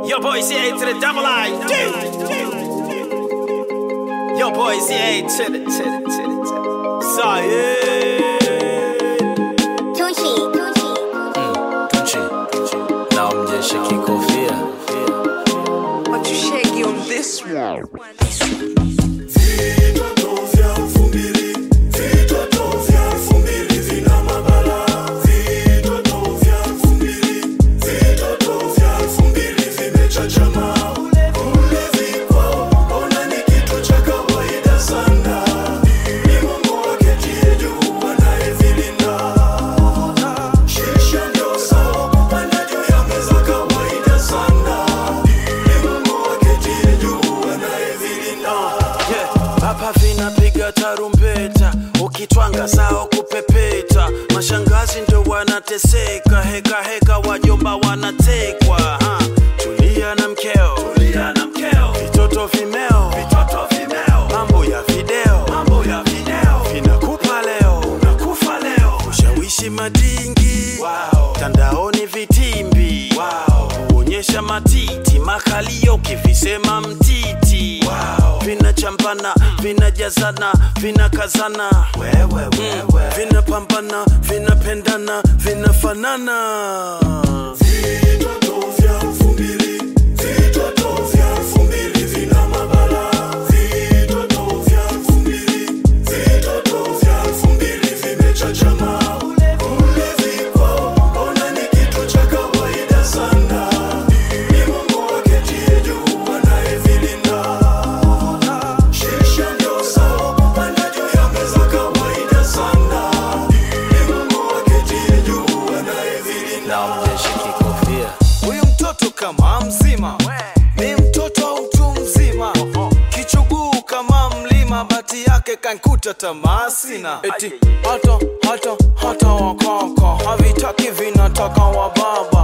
Yo boy CA to the double I. Yo boy CA to the. Sorry. Tunchi. Now I'm just shaking kofia. But you shaky on this one. Hapa vinapiga tarumbeta, ukitwanga sao kupepeta. Mashangazi ndio wanateseka, heka heka wajomba wanatekwa. Tulia na mkeo, vitoto vimeo, mambo ya video, vinakupa leo, unakufa leo. Ushawishi madingi, tandaoni vitimbi, kuonyesha matiti, makalio kivisema mtiti. Vinachampana, vinajazana, vinakazana, vinapambana, vinapendana, vinafanana. Huyu mtoto kama mzima, ni mtoto utu mzima. Kichuguu kama mlima, bati yake kankuta tamaa sina. Eti hata wakaka havitaki, vinataka wababa.